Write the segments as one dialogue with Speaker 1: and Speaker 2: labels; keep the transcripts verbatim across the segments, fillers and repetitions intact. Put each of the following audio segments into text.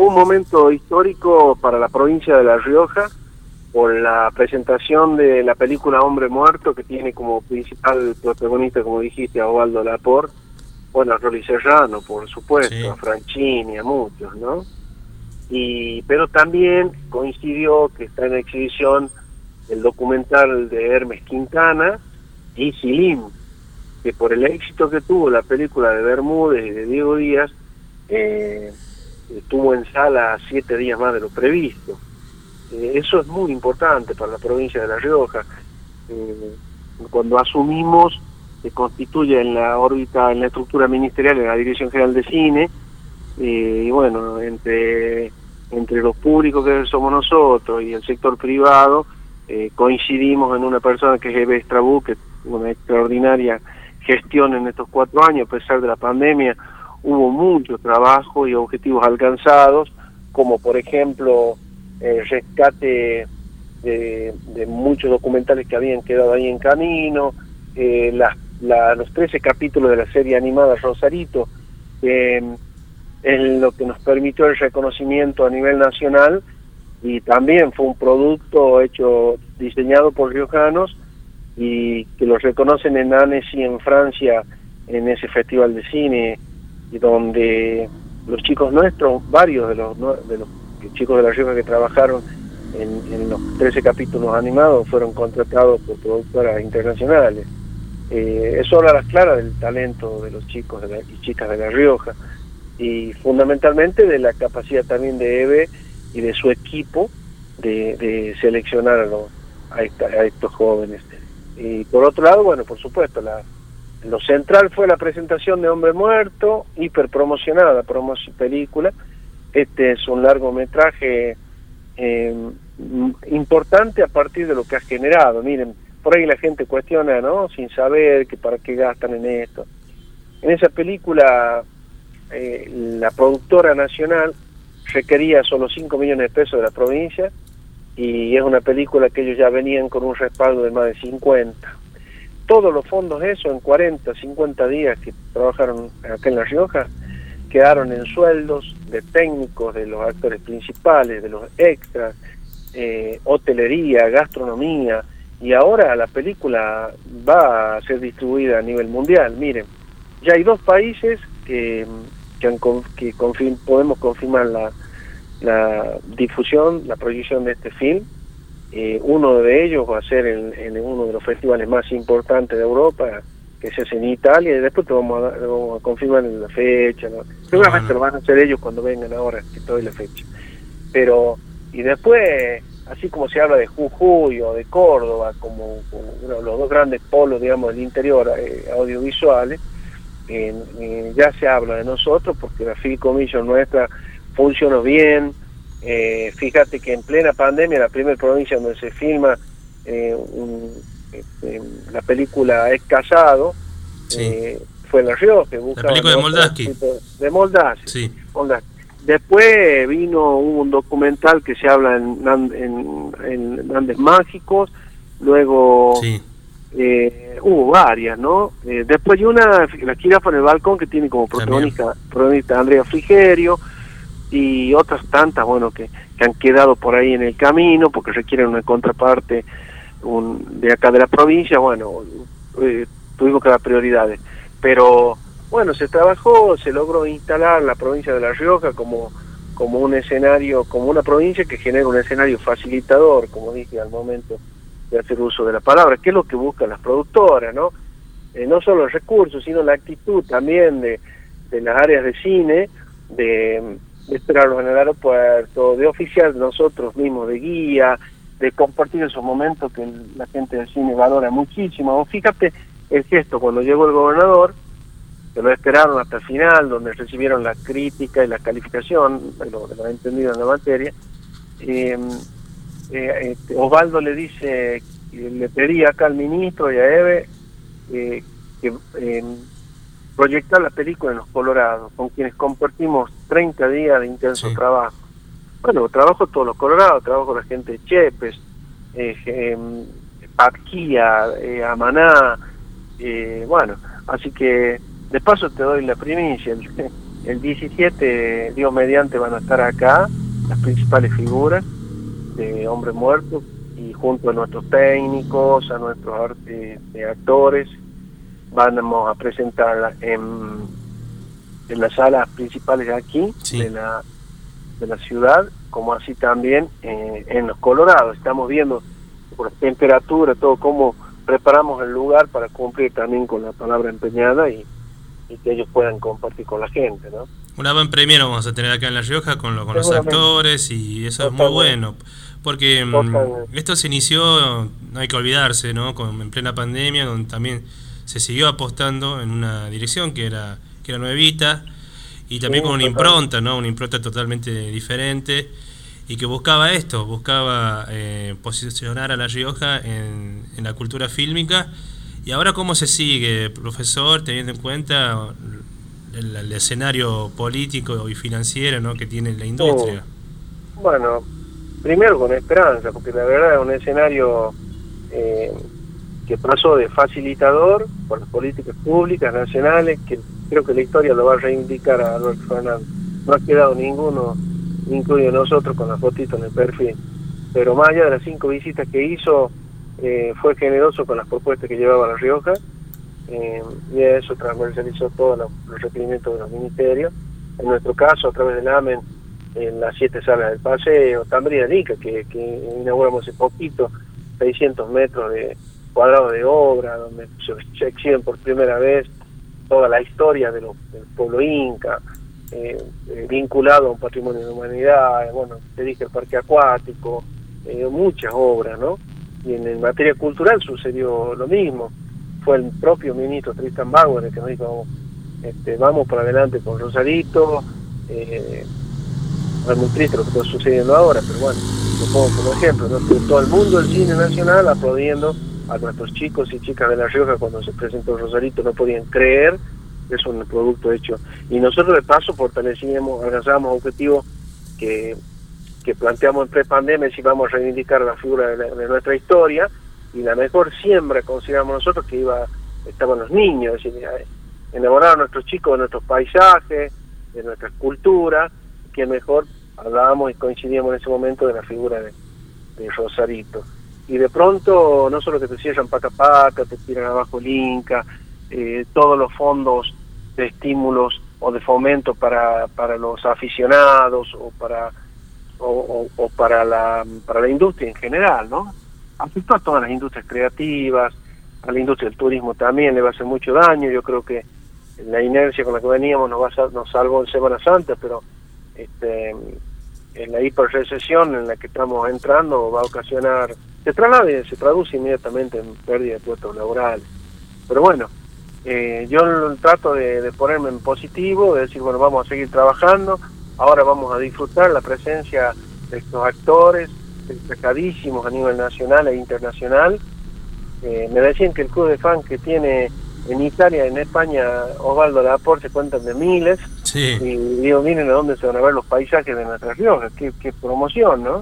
Speaker 1: un momento histórico para la provincia de La Rioja por la presentación de la película Hombre Muerto, que tiene como principal protagonista, como dijiste, a Osvaldo Laport, bueno, a Rolly Serrano, por supuesto, sí, a Franchini, a muchos, ¿no? Y pero también coincidió que está en exhibición el documental de Hermes Quintana y Silim, que por el éxito que tuvo la película de Bermúdez y de Diego Díaz, eh, estuvo en sala siete días más de lo previsto. Eh, eso es muy importante para la provincia de La Rioja. Eh, cuando asumimos, se constituye en la órbita, en la estructura ministerial, en la Dirección General de Cine, eh, y bueno, entre, entre los públicos que somos nosotros y el sector privado, eh, coincidimos en una persona que es Eve Estrabú, que una extraordinaria gestión en estos cuatro años, a pesar de la pandemia. Hubo mucho trabajo y objetivos alcanzados, como por ejemplo el rescate de, de muchos documentales que habían quedado ahí en camino, eh, las, la, los trece capítulos de la serie animada Rosarito, eh, en lo que nos permitió el reconocimiento a nivel nacional, y también fue un producto hecho, diseñado por riojanos, y que los reconocen en Annecy, en Francia, en ese festival de cine, y donde los chicos nuestros, varios de los de los chicos de La Rioja que trabajaron en, en los trece capítulos animados, fueron contratados por productoras internacionales. Eh, eso habla a las claras del talento de los chicos de la, y chicas de La Rioja, y fundamentalmente de la capacidad también de Eve y de su equipo de, de seleccionar a, los, a, esta, a estos jóvenes. Y por otro lado, bueno, por supuesto, la, lo central fue la presentación de Hombre Muerto, hiper promocionada, promoción película. Este es un largometraje eh, importante a partir de lo que ha generado. Miren, por ahí la gente cuestiona, ¿no?, sin saber que para qué gastan en esto. En esa película, eh, la productora nacional requería solo cinco millones de pesos de la provincia, y es una película que ellos ya venían con un respaldo de más de cincuenta. Todos los fondos, eso, en cuarenta, cincuenta días que trabajaron acá en La Rioja, quedaron en sueldos de técnicos, de los actores principales, de los extras, eh, hotelería, gastronomía, y ahora la película va a ser distribuida a nivel mundial. Miren, ya hay dos países que, que, han, que confirm, podemos confirmar la la difusión, la proyección de este film. Eh, uno de ellos va a ser en, en uno de los festivales más importantes de Europa, que se hace en Italia, y después te vamos a, vamos a confirmar en la fecha, ¿no? Seguramente bueno. Lo van a hacer ellos cuando vengan ahora, que te doy la fecha. Pero, y después, así como se habla de Jujuy o de Córdoba, como, como uno de los dos grandes polos, digamos, del interior eh, audiovisuales, eh, eh, ya se habla de nosotros, porque la Film Commission nuestra funcionó bien. Eh, fíjate que en plena pandemia, la primera provincia donde se filma eh, un, este, la película Es Casado, sí. eh, fue en La Rioja.
Speaker 2: La película de Moldaski.
Speaker 1: De Moldaski.
Speaker 2: Sí.
Speaker 1: Moldaski. Después vino un documental que se habla en, en, en Andes Mágicos, luego
Speaker 2: sí.
Speaker 1: eh, hubo varias, ¿no? Eh, después hay una, La Jirafa en el Balcón, que tiene como protagonista, protagonista Andrea Frigerio, y otras tantas, bueno, que, que han quedado por ahí en el camino, porque requieren una contraparte un, de acá de la provincia. Bueno, eh, tuvimos que dar prioridades, pero bueno, se trabajó, se logró instalar la provincia de La Rioja como, como un escenario, como una provincia que genera un escenario facilitador, como dije al momento de hacer uso de la palabra, que es lo que buscan las productoras, ¿no? Eh, no solo el recurso, sino la actitud también de, de las áreas de cine, de de esperarlos en el aeropuerto, de oficiar nosotros mismos de guía, de compartir esos momentos que la gente del cine valora muchísimo. Fíjate el gesto cuando llegó el gobernador, que lo esperaron hasta el final, donde recibieron la crítica y la calificación de lo, de lo entendido en la materia. Eh, eh, este, Osvaldo le dice, le pedía acá al ministro y a Eve eh, que eh, proyectar la película en Los Colorados, con quienes compartimos treinta días de intenso sí. trabajo. Bueno, trabajo todos los Colorados, trabajo con la gente de Chepes, eh, eh, Patquía, eh, Amaná, eh, bueno, así que de paso te doy la primicia. el diecisiete, Dios mediante, van a estar acá las principales figuras de Hombre Muerto, y junto a nuestros técnicos, a nuestros arte, de actores, vamos a presentarla en, en las salas principales de aquí, sí, de la de la ciudad, como así también eh, en los Colorados. Estamos viendo por temperatura, todo cómo preparamos el lugar para cumplir también con la palabra empeñada y, y que ellos puedan compartir con la gente, ¿no?
Speaker 2: Una buen premio vamos a tener acá en La Rioja con, lo, con los actores, y eso es muy bueno, porque mmm, esto se inició, no hay que olvidarse, ¿no? Con, en plena pandemia, donde también se siguió apostando en una dirección que era, que era nuevita, y también sí, con una impronta, ¿no? Una impronta totalmente diferente, y que buscaba esto, buscaba eh, posicionar a La Rioja en, en la cultura fílmica. Y ahora, ¿cómo se sigue, profesor, teniendo en cuenta el, el escenario político y financiero, ¿no?, que tiene la industria?
Speaker 1: Oh, bueno, primero con esperanza, porque la verdad es un escenario eh, que pasó de facilitador por las políticas públicas nacionales, que creo que la historia lo va a reivindicar a Alberto Fernández. No ha quedado ninguno, incluido nosotros, con la fotito en el perfil. Pero más allá de las cinco visitas que hizo, eh, fue generoso con las propuestas que llevaba a La Rioja, eh, y eso transversalizó todos los, los requerimientos de los ministerios. En nuestro caso, a través del AMEN, en las siete salas del paseo, también en Ica, que, que inauguramos hace poquito, seiscientos metros de cuadrados de obra, donde se exhiben por primera vez toda la historia de lo, del pueblo inca, eh, eh, vinculado a un patrimonio de la humanidad. Bueno, te dije el parque acuático, eh, muchas obras, ¿no? Y en, en materia cultural sucedió lo mismo. Fue el propio ministro Tristan Bauer el que nos dijo, este, vamos para adelante con Rosarito. Eh, es muy triste lo que está sucediendo ahora, pero bueno, lo pongo como ejemplo, ¿no? Todo el mundo del cine nacional aplaudiendo a nuestros chicos y chicas de La Rioja cuando se presentó Rosarito, no podían creer que es un producto hecho. Y nosotros de paso fortalecimos, alcanzamos objetivos que, que planteamos en pre-pandemia, si vamos a reivindicar la figura de, la, de nuestra historia, y la mejor siembra consideramos nosotros que iba estaban los niños, es decir, enamorar a nuestros chicos de nuestros paisajes, de nuestra cultura, que mejor hablábamos y coincidíamos en ese momento de la figura de, de Rosarito. Y de pronto, no solo que te cierran Paca Paca, te tiran abajo el Inca, eh, todos los fondos de estímulos o de fomento para, para los aficionados o para o, o, o para la para la industria en general, ¿no? Afectó a todas las industrias creativas, a la industria del turismo también le va a hacer mucho daño. Yo creo que la inercia con la que veníamos nos, va a, nos salvó en Semana Santa, pero este en la hiperrecesión en la que estamos entrando va a ocasionar, se traslade, se traduce inmediatamente en pérdida de puestos laborales. Pero bueno, eh, yo trato de, de ponerme en positivo, de decir, bueno, vamos a seguir trabajando, ahora vamos a disfrutar la presencia de estos actores destacadísimos a nivel nacional e internacional. Eh, me decían que el club de fans que tiene en Italia, en España, Osvaldo Laporte, se cuentan de miles.
Speaker 2: Sí.
Speaker 1: Y digo, miren a dónde se van a ver los paisajes de nuestras Riojas, qué, qué promoción, ¿no?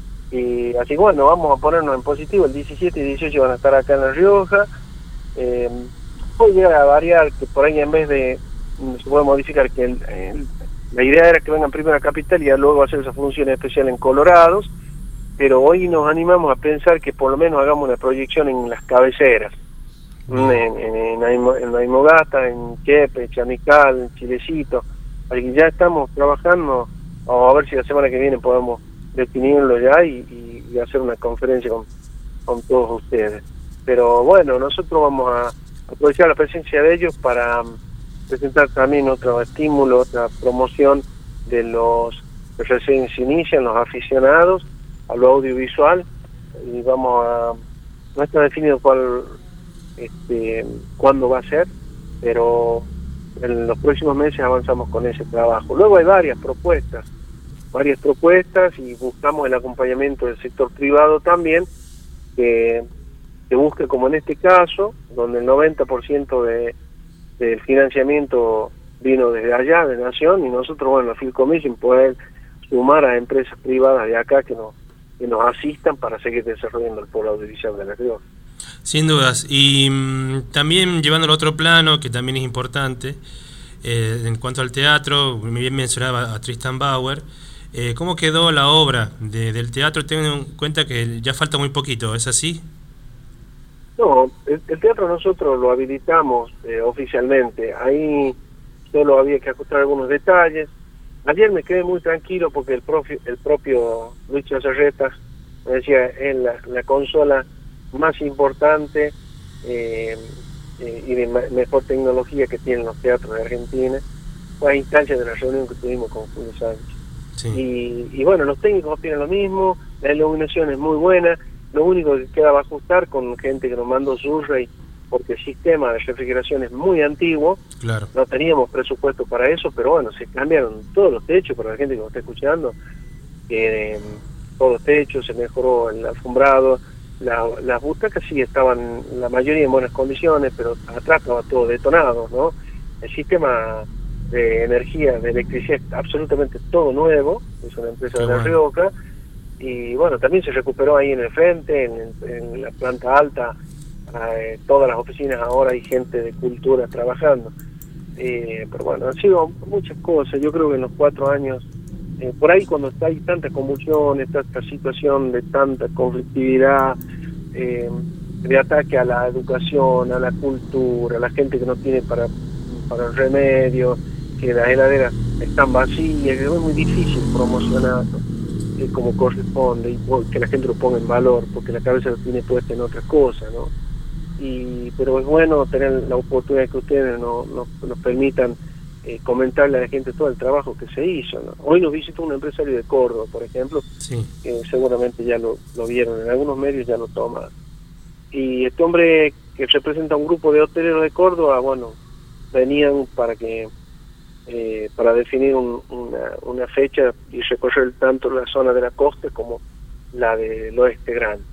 Speaker 1: Y así, bueno, vamos a ponernos en positivo. El diecisiete y dieciocho van a estar acá en La Rioja. Eh, puede llegar a variar, que por ahí en vez de, se puede modificar, que el, el, la idea era que vengan primero a Capital y luego hacer esa función especial en Colorados, pero hoy nos animamos a pensar que por lo menos hagamos una proyección en las cabeceras, en, en, en, en Aymogasta, en Chepe, Chamical, en Chilecito. Así que ya estamos trabajando, vamos a ver si la semana que viene podemos definirlo ya y, y, y hacer una conferencia con, con todos ustedes. Pero bueno, nosotros vamos a aprovechar la presencia de ellos para presentar también otro estímulo, otra promoción de los que recién se inician, los aficionados a lo audiovisual, y vamos a, no está definido cuál, este, cuándo va a ser, pero en los próximos meses avanzamos con ese trabajo. Luego hay varias propuestas, varias propuestas y buscamos el acompañamiento del sector privado también, que, que busque, como en este caso, donde el noventa por ciento de, del financiamiento vino desde allá, de Nación, y nosotros, bueno, Filcomisión, poder sumar a empresas privadas de acá que nos, que nos asistan para seguir desarrollando el polo audiovisual de La Rioja.
Speaker 2: Sin dudas. Y mmm, también llevándolo a otro plano, que también es importante, Eh, en cuanto al teatro, bien mencionaba a Tristan Bauer. Eh, ¿Cómo quedó la obra de, del teatro? Tengo en cuenta que ya falta muy poquito, ¿es así?
Speaker 1: No, el, el teatro nosotros lo habilitamos eh, oficialmente. Ahí solo había que ajustar algunos detalles. Ayer me quedé muy tranquilo porque el, profi, el propio Luis Chazarretas me decía, es la, la consola más importante eh, eh, y de ma mejor tecnología que tienen los teatros de Argentina. Fue a instancia de la reunión que tuvimos con Julio Sánchez. Sí. Y, y bueno, los técnicos opinan lo mismo, la iluminación es muy buena, lo único que queda va a ajustar con gente que nos mandó Surrey, porque el sistema de refrigeración es muy antiguo,
Speaker 2: claro.
Speaker 1: No teníamos presupuesto para eso, pero bueno, se cambiaron todos los techos para la gente que nos está escuchando, eh, todos los techos, se mejoró el alfombrado, la, las butacas sí estaban la mayoría en buenas condiciones, pero atrás estaba todo detonado, ¿no? El sistema de energía, de electricidad, es absolutamente todo nuevo, es una empresa Qué de La bueno. Rioja, y bueno, también se recuperó ahí en el frente, en, en la planta alta, eh, todas las oficinas ahora hay gente de cultura trabajando, eh, pero bueno, han sido muchas cosas, yo creo que en los cuatro años, eh, por ahí cuando está, hay tanta convulsión, está esta situación de tanta conflictividad, eh, de ataque a la educación, a la cultura, a la gente que no tiene para, para el remedio, que las heladeras están vacías, que es muy difícil promocionarlo eh, como corresponde y que la gente lo ponga en valor, porque la cabeza lo tiene puesta en otras cosas, ¿no? Y, pero es bueno tener la oportunidad que ustedes nos, nos, nos permitan eh, comentarle a la gente todo el trabajo que se hizo, ¿no? Hoy nos visitó un empresario de Córdoba, por ejemplo,
Speaker 2: sí.
Speaker 1: que seguramente ya lo, lo vieron, en algunos medios ya lo toman. Y este hombre que representa a un grupo de hoteleros de Córdoba, bueno, venían para que Eh, para definir un, una, una fecha y recorrer tanto la zona de la costa como la del oeste grande.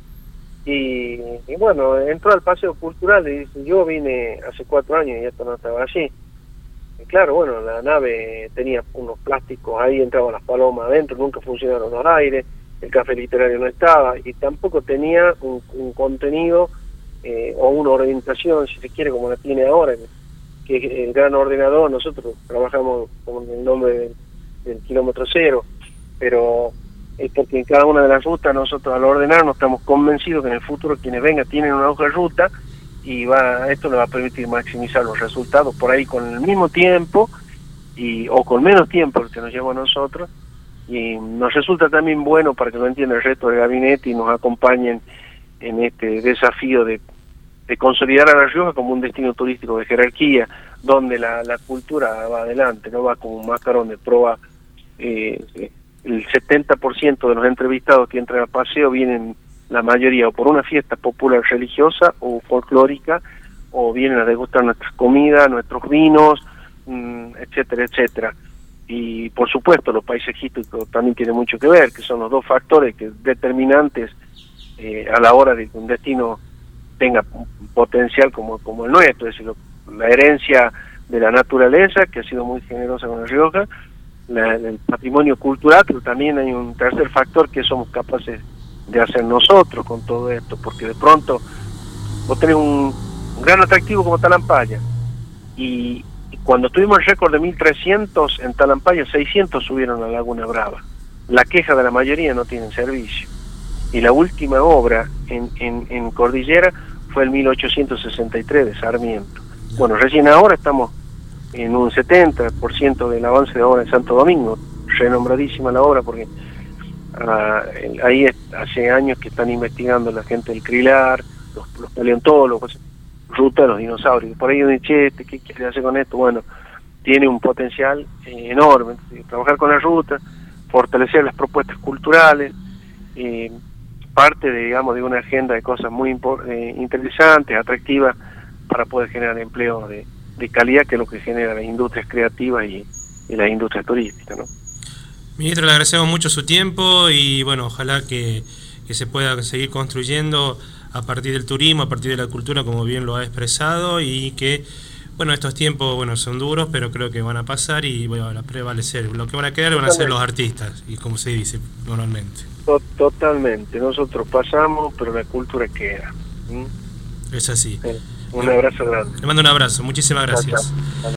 Speaker 1: Y, y bueno, entró al paseo cultural y dice, yo vine hace cuatro años y esto no estaba así. Y claro, bueno, la nave tenía unos plásticos, ahí entraban las palomas adentro, nunca funcionaron los aires, el café literario no estaba y tampoco tenía un, un contenido eh, o una orientación, si se quiere, como la tiene ahora, que es el gran ordenador. Nosotros trabajamos con el nombre del, del kilómetro cero, pero es porque en cada una de las rutas nosotros al ordenarnos estamos convencidos que en el futuro quienes vengan tienen una hoja de ruta y va esto le va a permitir maximizar los resultados por ahí con el mismo tiempo y o con menos tiempo que nos lleva a nosotros, y nos resulta también bueno para que lo entienda el resto del gabinete y nos acompañen en este desafío de de consolidar a La Rioja como un destino turístico de jerarquía, donde la, la cultura va adelante, no va como un mascarón de proa. Eh, el setenta por ciento de los entrevistados que entran al paseo vienen, la mayoría, o por una fiesta popular religiosa o folclórica, o vienen a degustar nuestras comidas, nuestros vinos, mmm, etcétera, etcétera. Y por supuesto los paisajísticos también tienen mucho que ver, que son los dos factores que determinantes eh, a la hora de que un destino tenga potencial como, como el nuestro, es decir, lo, la herencia de la naturaleza, que ha sido muy generosa con La Rioja, la, el patrimonio cultural, pero también hay un tercer factor que somos capaces de hacer nosotros con todo esto, porque de pronto vos tenés un, un gran atractivo como Talampaya, y, y cuando tuvimos el récord de mil trescientos en Talampaya, seiscientos subieron a Laguna Brava. La queja de la mayoría: no tienen servicio. Y la última obra en, en, en Cordillera fue el mil ochocientos sesenta y tres de Sarmiento. Bueno, recién ahora estamos en un setenta por ciento del avance de obra en Santo Domingo, renombradísima la obra porque uh, ahí es, hace años que están investigando la gente del Crilar, los, los paleontólogos, ruta de los dinosaurios. Por ahí uno dice, che, ¿qué quiere hacer con esto? Bueno, tiene un potencial eh, enorme. Entonces, trabajar con la ruta, fortalecer las propuestas culturales, eh, parte de, digamos, de una agenda de cosas muy eh, interesantes, atractivas, para poder generar empleo de, de calidad, que es lo que genera las industrias creativas y, y las industrias turísticas, ¿no?
Speaker 2: Ministro, le agradecemos mucho su tiempo y bueno, ojalá que, que se pueda seguir construyendo a partir del turismo, a partir de la cultura, como bien lo ha expresado, y que, bueno, estos tiempos, bueno, son duros, pero creo que van a pasar y bueno, van a prevalecer. Lo que van a quedar van a ser los artistas, y como se dice normalmente.
Speaker 1: Totalmente, nosotros pasamos, pero la cultura queda. ¿Mm?
Speaker 2: Es así.
Speaker 1: Un abrazo grande.
Speaker 2: Le mando un abrazo, muchísimas gracias.
Speaker 1: Chao, chao.